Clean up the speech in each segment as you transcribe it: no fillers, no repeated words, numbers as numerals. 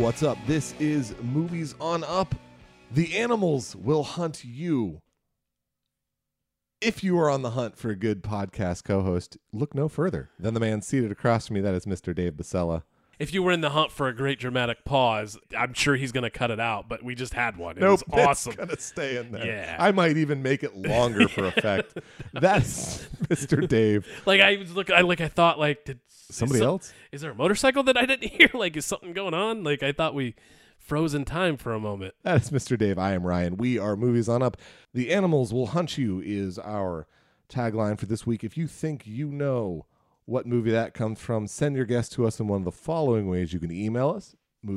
What's up? This is Movies on Up. The animals will hunt you. If you are on the hunt for a good podcast co-host, look no further than the man seated across from me. That is Mr. Dave Basella. If you were in the hunt for a great dramatic pause, I'm sure he's going to cut it out, but we just had one. It Nope, was awesome. It's going to stay in there. Yeah. I might even make it longer for effect. That's Mr. Dave. Like I was looking, I thought, like, did Somebody else? Is there a motorcycle that I didn't hear? Like, is something going on? Like, I thought we froze in time for a moment. That is Mr. Dave. I am Ryan. We are Movies on Up. The animals will hunt you is our tagline for this week. If you think you know what movie that comes from, send your guess to us in one of the following ways. You can email us,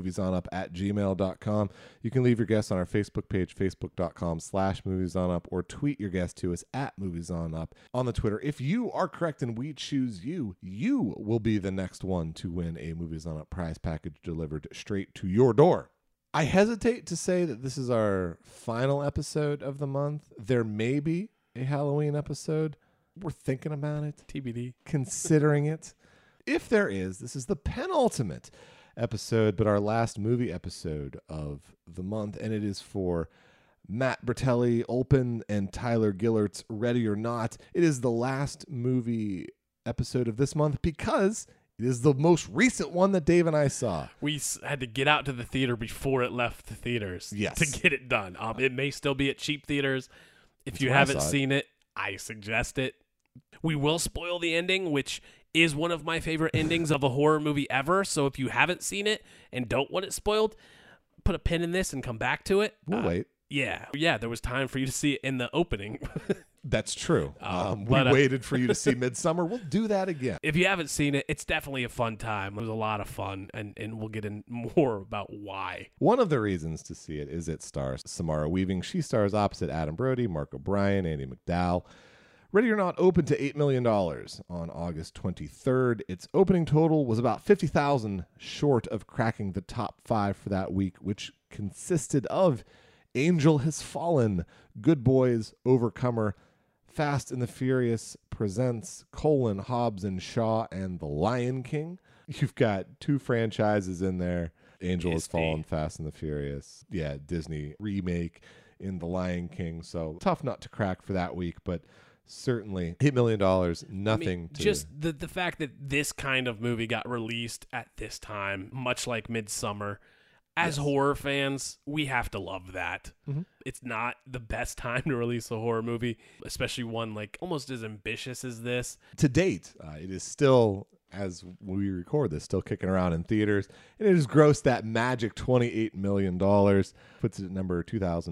moviesonup@gmail.com. You can leave your guess on our Facebook page, facebook.com/moviesonup, or tweet your guess to us at moviesonup on the Twitter. If you are correct and we choose you, you will be the next one to win a Movies on Up prize package delivered straight to your door. I hesitate to say that this is our final episode of the month. There may be a Halloween episode. We're thinking about it. TBD. Considering it. If there is, this is the penultimate episode, but our last movie episode of the month, and it is for Matt Bertelli, Olpen, and Tyler Gillert's Ready or Not. It is the last movie episode of this month because it is the most recent one that Dave and I saw. We had to get out to the theater before it left the theaters to get it done. It may still be at cheap theaters. If you haven't seen it, I suggest it. We will spoil the ending, which is one of my favorite endings of a horror movie ever. So if you haven't seen it and don't want it spoiled, put a pin in this and come back to it. We'll wait. Yeah, there was time for you to see it in the opening. That's true. We waited for you to see Midsummer. We'll do that again. If you haven't seen it, it's definitely a fun time. It was a lot of fun, and we'll get in more about why. One of the reasons to see it is it stars Samara Weaving. She stars opposite Adam Brody, Mark O'Brien, Andie MacDowell. Ready or Not opened to $8 million on August 23rd. Its opening total was about $50,000 short of cracking the top 5 for that week, which consisted of Angel Has Fallen, Good Boys, Overcomer, Fast and the Furious Presents, Hobbs and Shaw, and The Lion King. You've got 2 franchises in there. Angel Has Fallen, Fast and the Furious. Yeah, Disney remake in The Lion King. So tough nut to crack for that week, but certainly $8 million, nothing to... Just the fact that this kind of movie got released at this time, much like Midsummer, as horror fans, we have to love that. Mm-hmm. It's not the best time to release a horror movie, especially one like almost as ambitious as this. To date, it is still, as we record this, still kicking around in theaters, and it has grossed that magic $28 million, puts it at number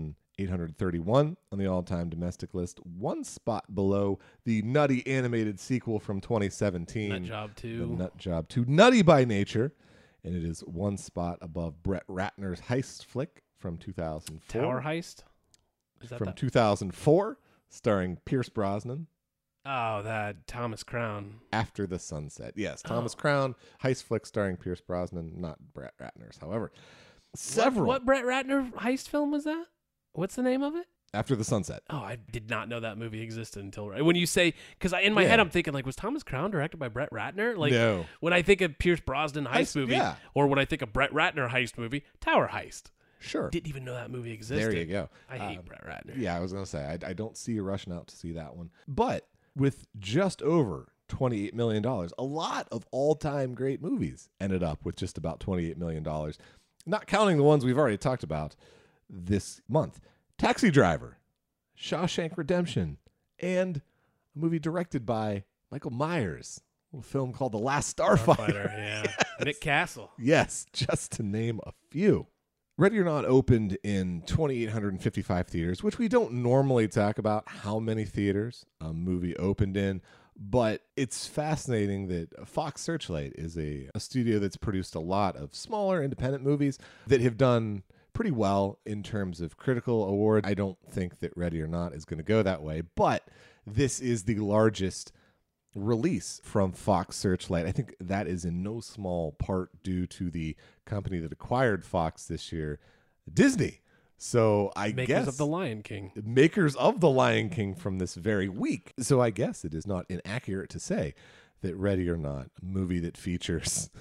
2,831 on the all-time domestic list, one spot below the nutty animated sequel from 2017. Nut Job 2. The Nut Job 2, Nutty by Nature. And it is one spot above Brett Ratner's heist flick from 2004. Tower Heist? Is that from 2004, starring Pierce Brosnan. Oh, that Thomas Crown. After the Sunset. Yes, Thomas Crown, heist flick starring Pierce Brosnan, not Brett Ratner's. However, several... What Brett Ratner heist film was that? What's the name of it? After the Sunset. Oh, I did not know that movie existed until when you say, because in my head I'm thinking like, was Thomas Crown directed by Brett Ratner? Like, no. When I think of Pierce Brosnan heist movie, or when I think of Brett Ratner heist movie, Tower Heist. Sure. Didn't even know that movie existed. There you go. I hate Brett Ratner. Yeah, I was going to say, I don't see you rushing out to see that one. But with just over $28 million, a lot of all-time great movies ended up with just about $28 million, not counting the ones we've already talked about this month. Taxi Driver, Shawshank Redemption, and a movie directed by Michael Myers, a film called The Last Starfighter. Yeah. Yes. Nick Castle. Yes, just to name a few. Ready or Not opened in 2,855 theaters, which we don't normally talk about how many theaters a movie opened in, but it's fascinating that Fox Searchlight is a studio that's produced a lot of smaller independent movies that have done pretty well in terms of critical award. I don't think that Ready or Not is going to go that way, but this is the largest release from Fox Searchlight. I think that is in no small part due to the company that acquired Fox this year, Disney. So I guess makers of The Lion King. Makers of The Lion King from this very week. So I guess it is not inaccurate to say that Ready or Not, a movie that features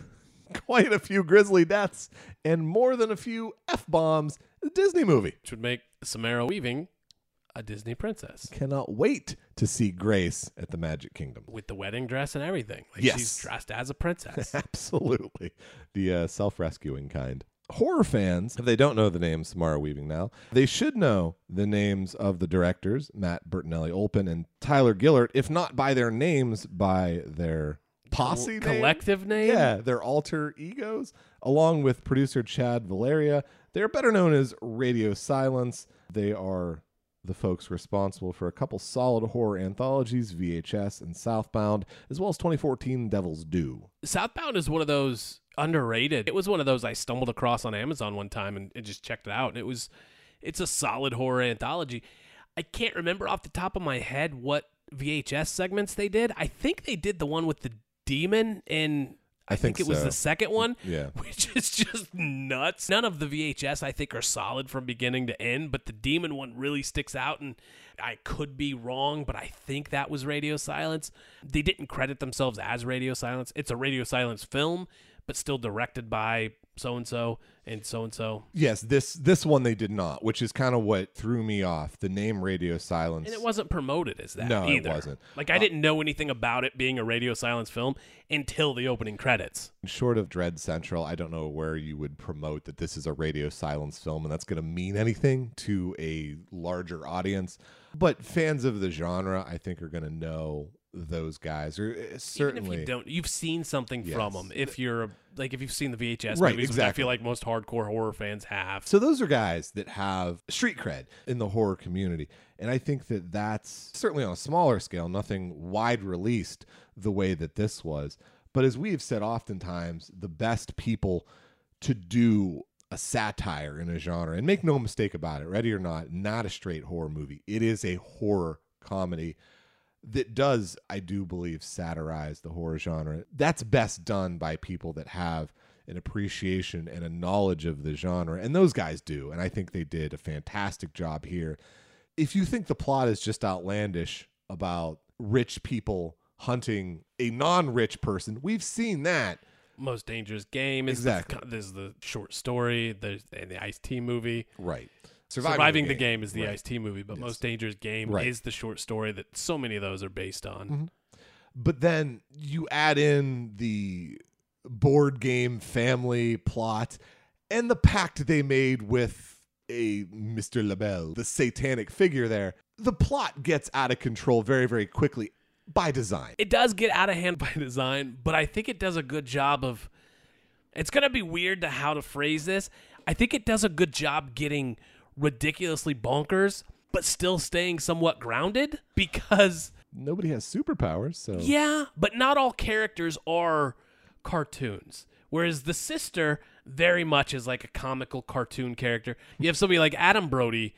quite a few grisly deaths and more than a few F-bombs, a Disney movie. Which would make Samara Weaving a Disney princess. Cannot wait to see Grace at the Magic Kingdom. With the wedding dress and everything. Like yes. She's dressed as a princess. Absolutely. The self-rescuing kind. Horror fans, if they don't know the name Samara Weaving now, they should know the names of the directors, Matt Bertinelli-Olpin and Tyler Gillert, if not by their names, by their posse collective name? Yeah, their alter egos, along with producer Chad Valeria. They're better known as Radio Silence. They are the folks responsible for a couple solid horror anthologies, VHS and Southbound, as well as 2014 Devil's Due. Southbound is one of those underrated. It was one of those I stumbled across on Amazon one time and just checked it out. And it's a solid horror anthology. I can't remember off the top of my head what VHS segments they did. I think they did the one with the demon, and I think it was the second one, which is just nuts. None of the VHS, I think, are solid from beginning to end, but the demon one really sticks out, and I could be wrong, but I think that was Radio Silence. They didn't credit themselves as Radio Silence. It's a Radio Silence film, but still directed by so-and-so and so-and-so. Yes, this one they did not, which is kind of what threw me off. The name Radio Silence. And it wasn't promoted as that either. No, it wasn't. Like, I didn't know anything about it being a Radio Silence film until the opening credits. Short of Dread Central, I don't know where you would promote that this is a Radio Silence film, and that's going to mean anything to a larger audience. But fans of the genre, I think, are going to know those guys, or certainly even if you've seen something from them. If you've seen the VHS right, movies, exactly. which I feel like most hardcore horror fans have. So those are guys that have street cred in the horror community, and I think that that's certainly on a smaller scale, nothing wide released the way that this was. But as we have said oftentimes, the best people to do a satire in a genre, and make no mistake about it, Ready or not a straight horror movie. It is a horror comedy that does, I do believe, satirize the horror genre. That's best done by people that have an appreciation and a knowledge of the genre, and those guys do, and I think they did a fantastic job here. If you think the plot is just outlandish about rich people hunting a non-rich person, we've seen that. Most Dangerous Game is there's the short story, there's the Ice-T movie. Right. Surviving the Game is the Ice-T movie, but Most Dangerous Game is the short story that so many of those are based on. Mm-hmm. But then you add in the board game family plot and the pact they made with a Mr. LaBelle, the satanic figure there. The plot gets out of control very, very quickly by design. It does get out of hand by design, but I think it does a good job of... It's going to be weird to how to phrase this. I think it does a good job getting ridiculously bonkers, but still staying somewhat grounded, because nobody has superpowers, so yeah, but not all characters are cartoons, whereas the sister very much is like a comical cartoon character. You have somebody like Adam Brody,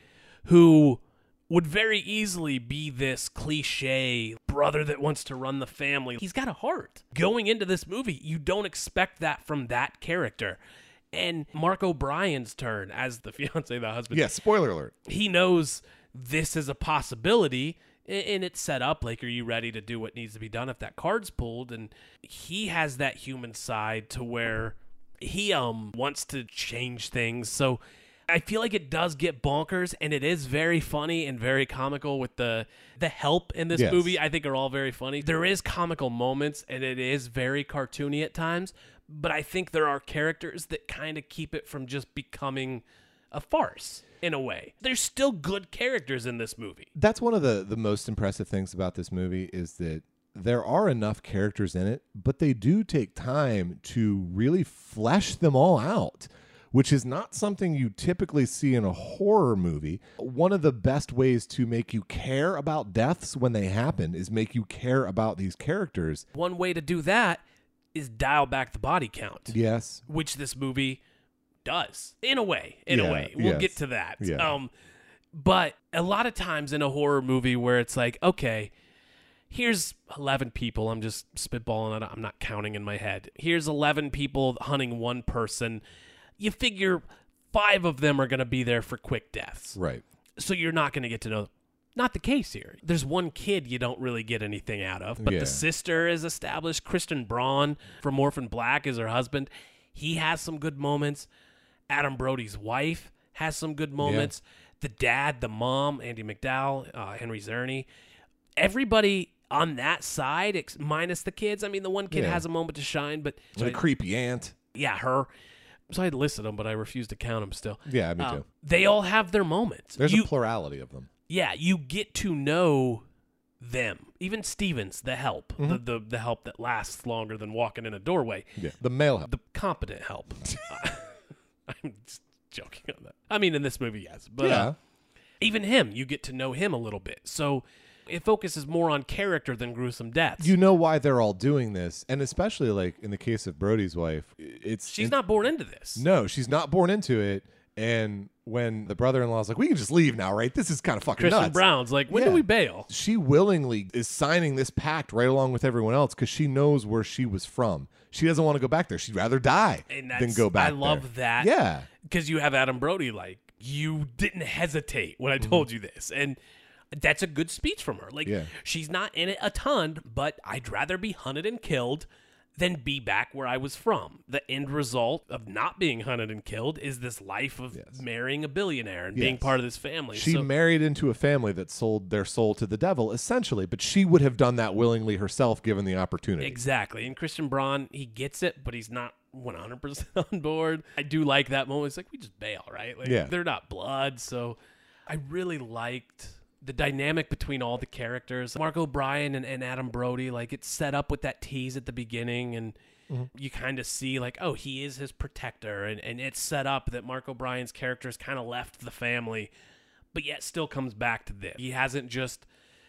who would very easily be this cliche brother that wants to run the family. He's got a heart. Going into this movie, you don't expect that from that character. And Mark O'Brien's turn as the fiance, the husband. Yeah, spoiler alert. He knows this is a possibility, and it's set up like, are you ready to do what needs to be done if that card's pulled? And he has that human side to where he wants to change things. So I feel like it does get bonkers, and it is very funny and very comical with the help in this movie. I think are all very funny. There is comical moments, and it is very cartoony at times. But I think there are characters that kind of keep it from just becoming a farce in a way. There's still good characters in this movie. That's one of the most impressive things about this movie is that there are enough characters in it, but they do take time to really flesh them all out, which is not something you typically see in a horror movie. One of the best ways to make you care about deaths when they happen is make you care about these characters. One way to do that is dial back the body count. Yes. Which this movie does. In a way. We'll get to that. Yeah. But a lot of times in a horror movie where it's like, okay, here's 11 people. I'm just spitballing it. I'm not counting in my head. Here's 11 people hunting one person. You figure 5 of them are going to be there for quick deaths. Right. So you're not going to get to know them. Not the case here. There's one kid you don't really get anything out of, but the sister is established. Kristen Braun from Orphan Black is her husband. He has some good moments. Adam Brody's wife has some good moments. The dad, the mom, Andie MacDowell, Henry Czerny. Everybody on that side, minus the kids. I mean, the one kid has a moment to shine, but... The creepy aunt. Yeah, her. So I had listed them, but I refuse to count them still. Yeah, me too. They all have their moments. There's a plurality of them. Yeah, you get to know them. Even Stevens, the help. The help that lasts longer than walking in a doorway. Yeah, the male help. The competent help. I'm just joking on that. I mean, in this movie, yes. But even him, you get to know him a little bit. So it focuses more on character than gruesome deaths. You know why they're all doing this, and especially like in the case of Brody's wife, she's not born into this. No, she's not born into it. And when the brother-in-law's like, we can just leave now, right? This is kind of fucking nuts. Kristen Brown's like, when do we bail? She willingly is signing this pact right along with everyone else because she knows where she was from. She doesn't want to go back there. She'd rather die than go back there. I love that. Yeah. Because you have Adam Brody like, you didn't hesitate when I told you this. And that's a good speech from her. Like, she's not in it a ton, but I'd rather be hunted and killed than be back where I was from. The end result of not being hunted and killed is this life of marrying a billionaire and being part of this family. She married into a family that sold their soul to the devil, essentially, but she would have done that willingly herself given the opportunity. Exactly. And Christian Braun, he gets it, but he's not 100% on board. I do like that moment. It's like, we just bail, right? Like, they're not blood, so I really liked the dynamic between all the characters. Mark O'Brien and Adam Brody, like, it's set up with that tease at the beginning, and you kind of see, like, oh, he is his protector, and it's set up that Mark O'Brien's character has kind of left the family, but yet still comes back to this. He hasn't just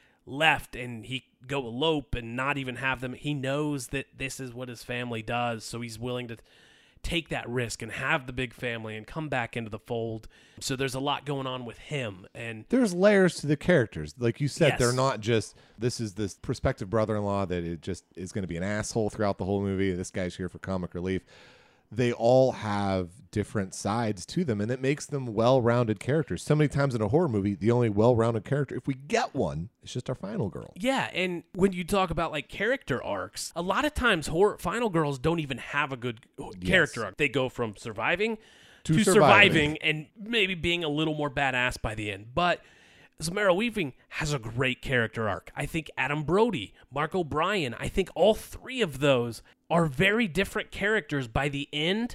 left and he go elope and not even have them. He knows that this is what his family does, so he's willing to take that risk and have the big family and come back into the fold. So there's a lot going on with him, and there's layers to the characters. Like you said, they're not just, this is this prospective brother-in-law that it just is going to be an asshole throughout the whole movie. This guy's here for comic relief. They all have different sides to them, and it makes them well-rounded characters. So many times in a horror movie, the only well-rounded character, if we get one, is just our final girl. Yeah, and when you talk about like character arcs, a lot of times final girls don't even have a good character arc. They go from surviving to surviving and maybe being a little more badass by the end. But Samara Weaving has a great character arc. I think Adam Brody, Mark O'Brien, I think all three of those are very different characters by the end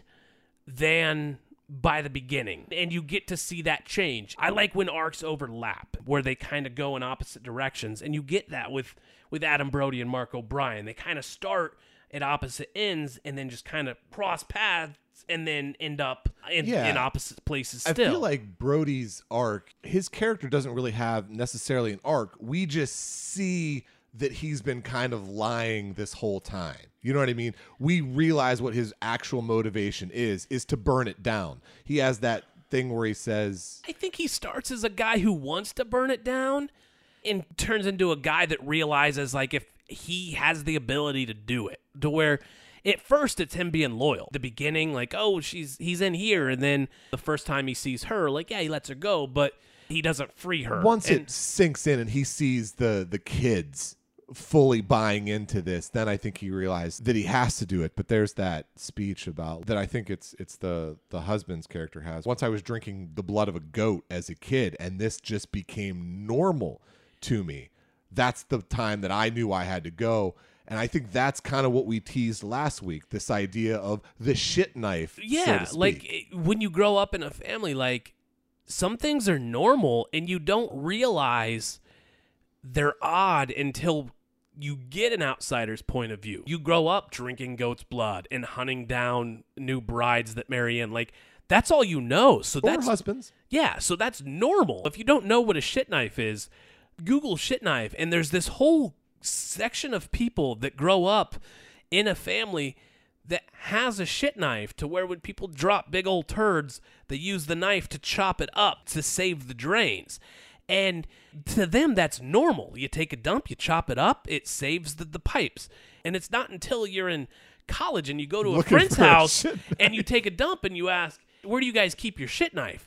than by the beginning. And you get to see that change. I like when arcs overlap, where they kind of go in opposite directions. And you get that with Adam Brody and Mark O'Brien. They kind of start at opposite ends and then just kind of cross paths and then end up in opposite places still. I feel like Brody's arc, his character doesn't really have necessarily an arc. We just see that he's been kind of lying this whole time. You know what I mean? We realize what his actual motivation is to burn it down. He has that thing where he says, I think he starts as a guy who wants to burn it down and turns into a guy that realizes, like, if he has the ability to do it, to where at first it's him being loyal. The beginning, like, oh, he's in here, and then the first time he sees her, like, yeah, he lets her go, but he doesn't free her. Once it sinks in and he sees the kids fully buying into this, then I think he realized that he has to do it. But there's that speech about that. I think it's the husband's character has. Once I was drinking the blood of a goat as a kid, and this just became normal to me. That's the time that I knew I had to go. And I think that's kind of what we teased last week, this idea of the shit knife. Yeah, so to speak. like when you grow up in a family, like some things are normal and you don't realize they're odd until you get an outsider's point of view. You grow up drinking goat's blood and hunting down new brides that marry in. Like, that's all you know. So that's husbands. Yeah, so that's normal. If you don't know what a shit knife is, Google shit knife, and there's this whole section of people that grow up in a family that has a shit knife, to where when people drop big old turds, they use the knife to chop it up to save the drains. And to them, that's normal. You take a dump, you chop it up, it saves the pipes. And it's not until you're in college and you go to a friend's house and you take a dump and you ask, where do you guys keep your shit knife?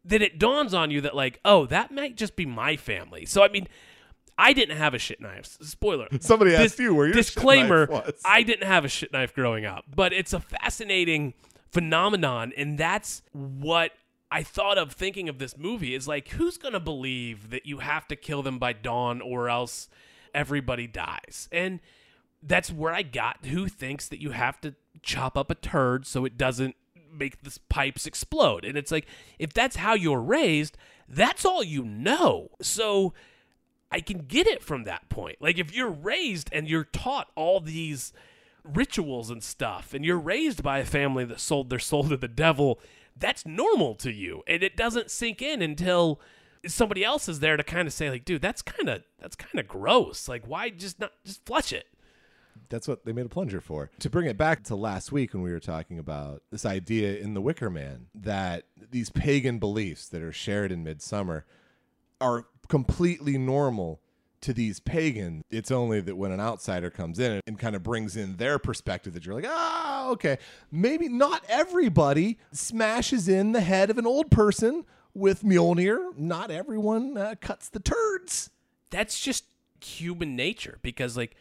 then it dawns on you that, like, oh, that might just be my family. So, I mean, I didn't have a shit knife. Spoiler. Somebody asked you where your disclaimer, shit knife was. I didn't have a shit knife growing up. But it's a fascinating phenomenon, and that's what I thought of thinking of this movie is, like, who's going to believe that you have to kill them by dawn or else everybody dies? And that's where I got who thinks that you have to chop up a turd so it doesn't make the pipes explode. And it's like, if that's how you're raised, that's all you know. So I can get it from that point. Like, if you're raised and you're taught all these rituals and stuff, and you're raised by a family that sold their soul to the devil, that's normal to you. And it doesn't sink in until somebody else is there to kind of say, like, dude, that's kind of gross. Like, why just flush it? That's what they made a plunger for. To bring it back to last week when we were talking about this idea in The Wicker Man that these pagan beliefs that are shared in Midsummer are completely normal to these pagans. It's only that when an outsider comes in and kind of brings in their perspective that you're like, okay, maybe not everybody smashes in the head of an old person with Mjolnir. Not everyone cuts the turds. That's just human nature, because, like,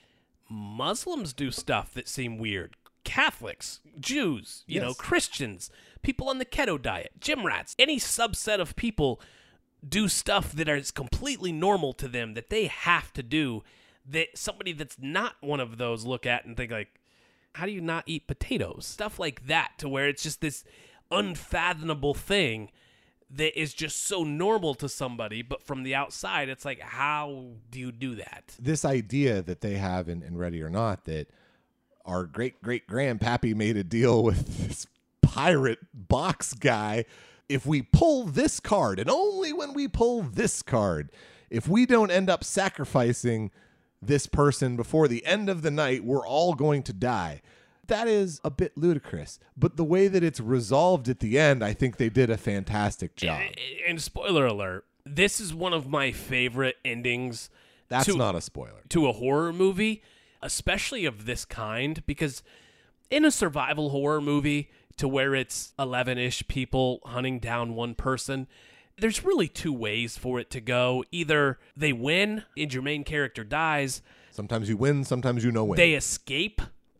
Muslims do stuff that seem weird. Catholics, Jews, you know, Christians, people on the keto diet, gym rats, any subset of people do stuff that is completely normal to them that they have to do, that somebody that's not one of those look at and think, like, how do you not eat potatoes? Stuff like that, to where it's just this unfathomable thing that is just so normal to somebody, but from the outside, it's like, how do you do that? This idea that they have in Ready or Not, that our great-great-grandpappy made a deal with this pirate box guy. If we pull this card, and only when we pull this card, if we don't end up sacrificing this person before the end of the night, we're all going to die. That is a bit ludicrous, but the way that it's resolved at the end, I think they did a fantastic job. And spoiler alert, this is one of my favorite endings. That's not a spoiler. To a horror movie, especially of this kind, because in a survival horror movie, to where it's 11-ish people hunting down one person, there's really two ways for it to go. Either they win and your main character dies. Sometimes you win, sometimes you no win. They escape,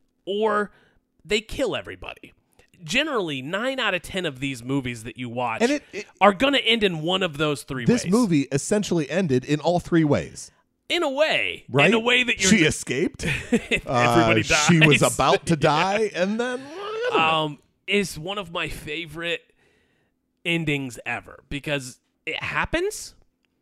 or they kill everybody. Generally, 9 out of 10 of these movies that you watch are going to end in one of those three ways. This movie essentially ended in all three ways. In a way. Right? In a way that she escaped. Everybody dies. She was about to die, and then... is one of my favorite endings ever, because it happens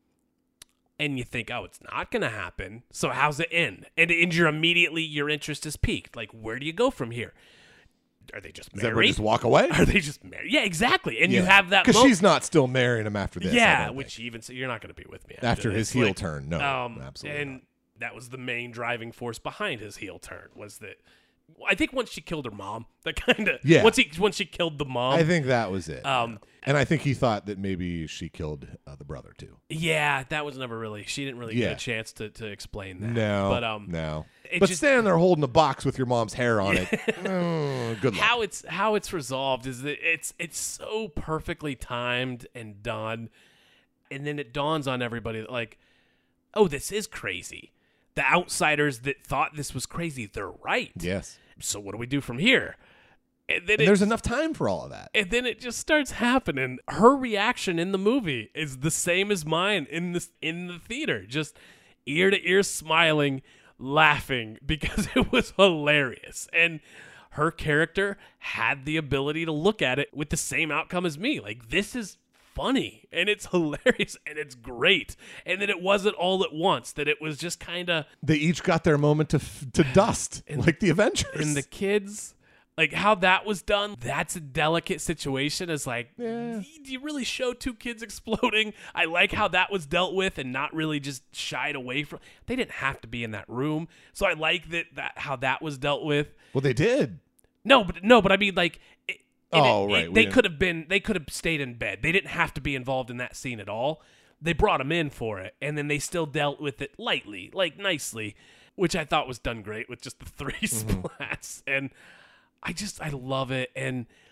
and you think, oh, it's not going to happen. So how's it end? And it ends, your interest is piqued. Like, where do you go from here? Are they just married? Does everybody just walk away? Are they just married? Yeah, exactly. And you have that because she's not still marrying him after this. Yeah, which even so, you're not going to be with me after his heel turn. No, absolutely. And that was the main driving force behind his heel turn, was that I think once she killed her mom, that kind of once she killed the mom, I think that was it. And I think he thought that maybe she killed the brother too. Yeah, that was never really. She didn't really get a chance to explain that. No, no. But standing there holding a box with your mom's hair on it, good luck. How it's resolved is that it's so perfectly timed and done, and then it dawns on everybody that, like, oh, this is crazy. The outsiders that thought this was crazy, they're right. Yes. So what do we do from here? And there's enough time for all of that. And then it just starts happening. Her reaction in the movie is the same as mine in the theater. Just ear to ear smiling, laughing, because it was hilarious. And her character had the ability to look at it with the same outcome as me. Like, this is funny and it's hilarious and it's great, and that it wasn't all at once, that it was just kind of, they each got their moment to dust, like the Avengers. And the kids, like, how that was done, that's a delicate situation. Is like, do you really show two kids exploding? I like how that was dealt with and not really just shied away from. They didn't have to be in that room, so I like that how that was dealt with. Well, they did. No, but I mean, like, right. They could have stayed in bed. They didn't have to be involved in that scene at all. They brought them in for it, and then they still dealt with it lightly, like nicely, which I thought was done great with just the three splats. And I love it. And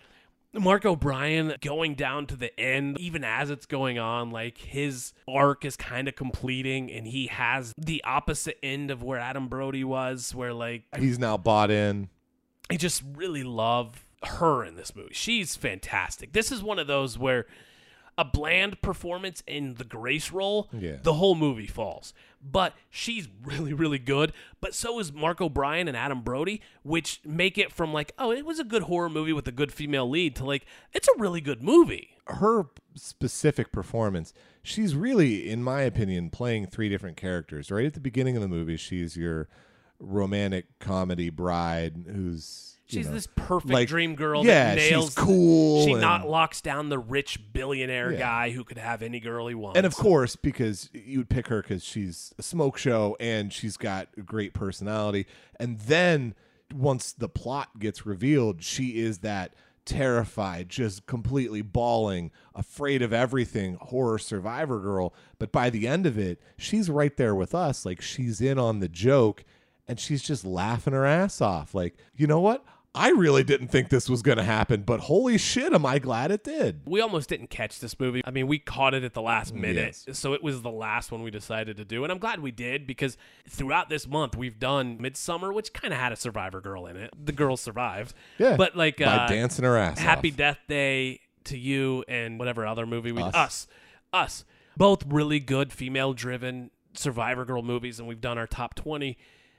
Mark O'Brien going down to the end, even as it's going on, like his arc is kind of completing and he has the opposite end of where Adam Brody was, where like he's now bought in. I just really love her in this movie. She's fantastic. This is one of those where a bland performance in the Grace role, the whole movie falls. But she's really, really good. But so is Mark O'Brien and Adam Brody, which make it from like, oh, it was a good horror movie with a good female lead to like, it's a really good movie. Her specific performance, she's really, in my opinion, playing three different characters. Right at the beginning of the movie, she's your romantic comedy bride who's... She's this perfect dream girl that nails. She's cool. She not locks down the rich billionaire guy who could have any girl he wants. And of course, because you would pick her because she's a smoke show and she's got a great personality. And then once the plot gets revealed, she is that terrified, just completely bawling, afraid of everything, horror survivor girl. But by the end of it, she's right there with us. Like, she's in on the joke and she's just laughing her ass off. Like, you know what? I really didn't think this was going to happen, but holy shit, am I glad it did. We almost didn't catch this movie. I mean, we caught it at the last minute, so it was the last one we decided to do, and I'm glad we did, because throughout this month, we've done Midsommar, which kind of had a survivor girl in it. The girl survived. Yeah, but like by dancing her ass Happy off. Death Day to You and whatever other movie we did. Us. Both really good female-driven survivor girl movies, and we've done our top 20.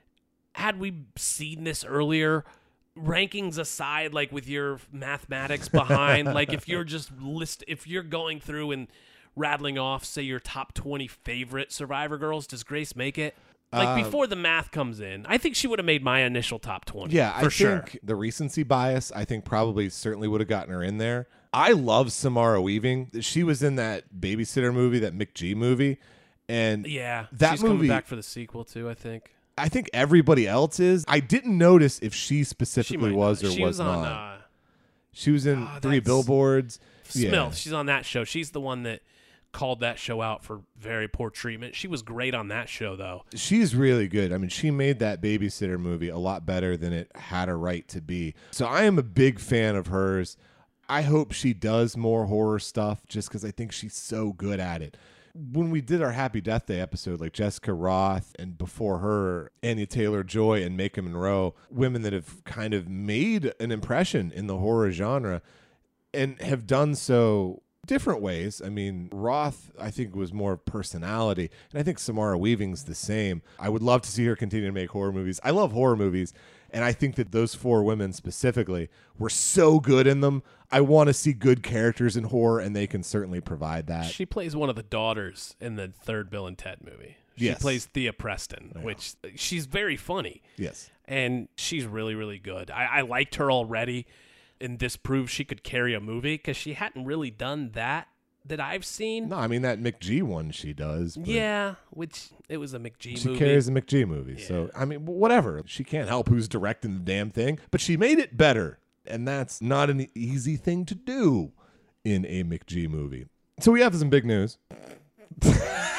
Had we seen this earlier, rankings aside, like with your mathematics behind, like if you're just if you're going through and rattling off, say, your top 20 favorite survivor girls, does Grace make it? Like before the math comes in, I think she would have made my initial top 20. Yeah, I think the recency bias, I think probably certainly would have gotten her in there. I love Samara Weaving. She was in that babysitter movie, that McG movie. And that she's movie, coming back for the sequel too, I think. I think everybody else is. I didn't notice if she specifically was or was not. On, she was in 3 Billboards. Smilf, she's on that show. She's the one that called that show out for very poor treatment. She was great on that show, though. She's really good. I mean, she made that babysitter movie a lot better than it had a right to be. So I am a big fan of hers. I hope she does more horror stuff just because I think she's so good at it. When we did our Happy Death Day episode, like Jessica Roth and before her, Anya Taylor-Joy and Maika Monroe, women that have kind of made an impression in the horror genre and have done so different ways. I mean, Roth, I think, was more personality, and I think Samara Weaving's the same. I would love to see her continue to make horror movies. I love horror movies, and I think that those 4 women specifically were so good in them. I want to see good characters in horror, and they can certainly provide that. She plays one of the daughters in the third Bill and Ted movie. She plays Thea Preston, which she's very funny. Yes. And she's really, really good. I liked her already, and this proves she could carry a movie because she hadn't really done that I've seen. No, I mean, that McG one she does. Yeah, which it was a McG movie. She carries a McG movie. Yeah. So, I mean, whatever. She can't help who's directing the damn thing, but she made it better. And that's not an easy thing to do in a McG movie. So we have some big news. We're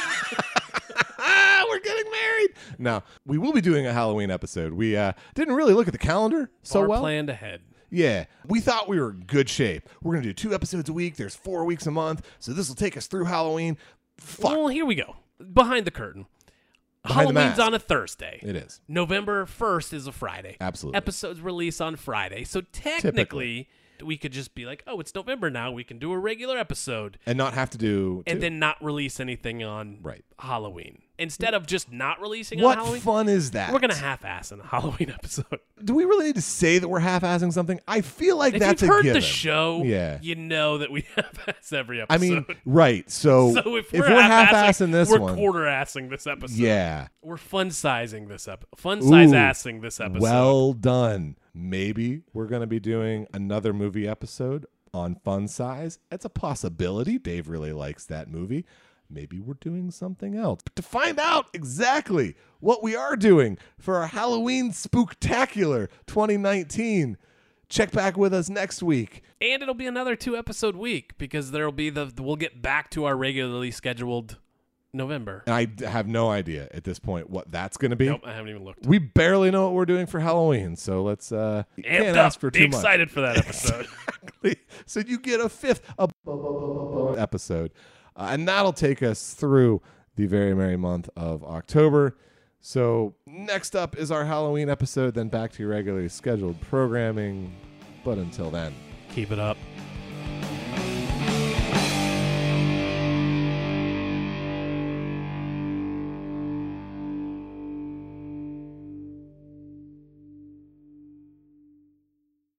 getting married. Now, we will be doing a Halloween episode. We didn't really look at the calendar so well. Planned ahead. Yeah. We thought we were in good shape. We're going to do 2 episodes a week. There's 4 weeks a month. So this will take us through Halloween. Fuck. Well, here we go. Behind the curtain. Halloween's on a Thursday. It is. November 1st is a Friday. Absolutely. Episodes release on Friday. So technically, we could just be like, oh, it's November now. We can do a regular episode. And not have to do... And then not release anything on Halloween. Instead of just not releasing on Halloween. What fun is that? We're going to half-ass in a Halloween episode. Do we really need to say that we're half-assing something? I feel like that's a given. If you've heard the show, you know that we half-ass every episode. I mean, right. So if we're half-assing this one. We're quarter-assing this episode. Yeah. We're fun-sizing this episode. Fun-size-assing this episode. Well done. Maybe we're going to be doing another movie episode on Fun Size. It's a possibility. Dave really likes that movie. Maybe we're doing something else. But to find out exactly what we are doing for our Halloween Spooktacular 2019, check back with us next week. And it'll be another 2-episode week because we'll get back to our regularly scheduled November. And I have no idea at this point what that's going to be. Nope, I haven't even looked. We barely know what we're doing for Halloween, so let's can't ask for too much. Be excited for that episode. Exactly. So you get a fifth episode, and that'll take us through the very merry month of October. So next up is our Halloween episode, then back to your regularly scheduled programming. But until then, keep it up.